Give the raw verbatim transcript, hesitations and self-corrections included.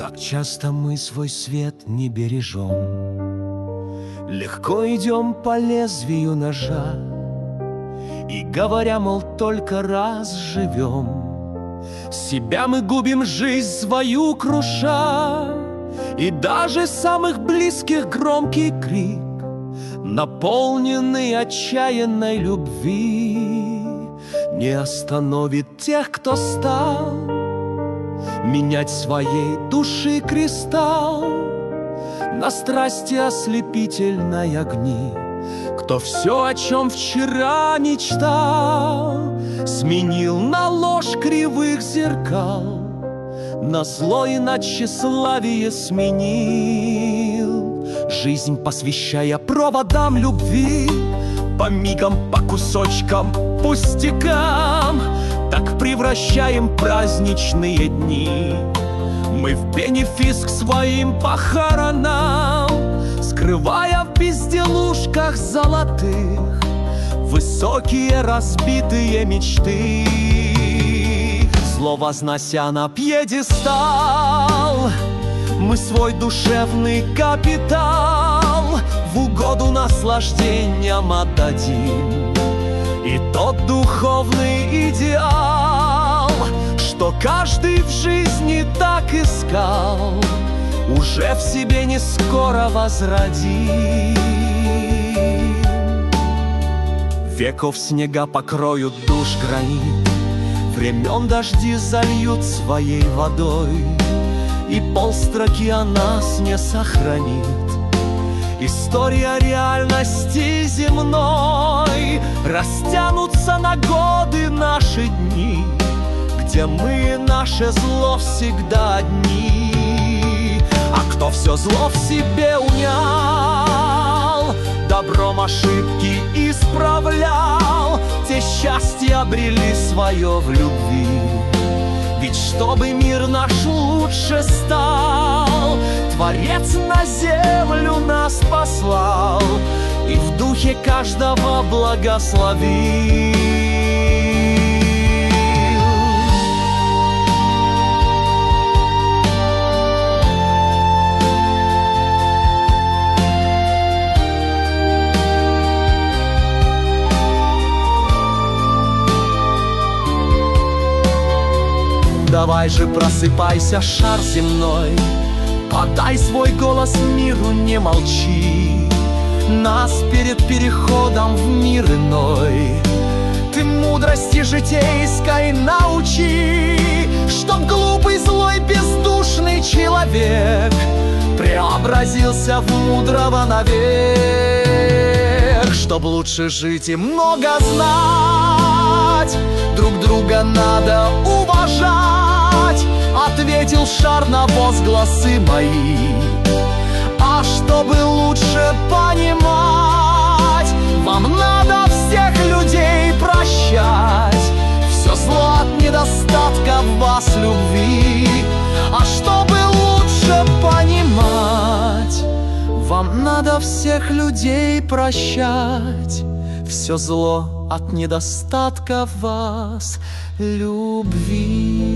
Так часто мы свой свет не бережем, легко идем по лезвию ножа, и говоря, мол, только раз живем, себя мы губим, жизнь свою круша. И даже самых близких громкий крик, наполненный отчаянной любви, не остановит тех, кто стал менять своей души кристалл на страсти ослепительной огни. Кто все, о чем вчера мечтал, сменил на ложь кривых зеркал, на зло и на тщеславие сменил жизнь, посвящая проводам любви, по мигам, по кусочкам, пустякам. Так превращаем праздничные дни мы в бенефис к своим похоронам, скрывая в безделушках золотых высокие разбитые мечты. Зло вознося на пьедестал, мы свой душевный капитал в угоду наслаждениям отдадим. И тот духовный идеал, что каждый в жизни так искал, уже в себе не скоро возродим. Веков снега покроют душ гранит, времен дожди зальют своей водой, и полстроки о нас не сохранит история реальности земной. Растянутся на годы наши дни, где мы наше зло всегда одни. А кто все зло в себе унял, добром ошибки исправлял, те счастье обрели свое в любви. Ведь чтобы мир наш лучше стал, Творец на землю нас послал и в духе каждого благословил. Давай же просыпайся, шар земной, подай свой голос миру, не молчи. Нас перед переходом в мир иной ты мудрости житейской научи, чтоб глупый, злой, бездушный человек преобразился в мудрого навек. Чтоб лучше жить и много знать, друг друга надо уважать, ответил шар на возгласы мои. А чтобы лучше понимать, вам надо всех людей прощать, все зло от недостатка в вас любви. А чтобы лучше понимать, вам надо всех людей прощать, все зло от недостатка в вас любви.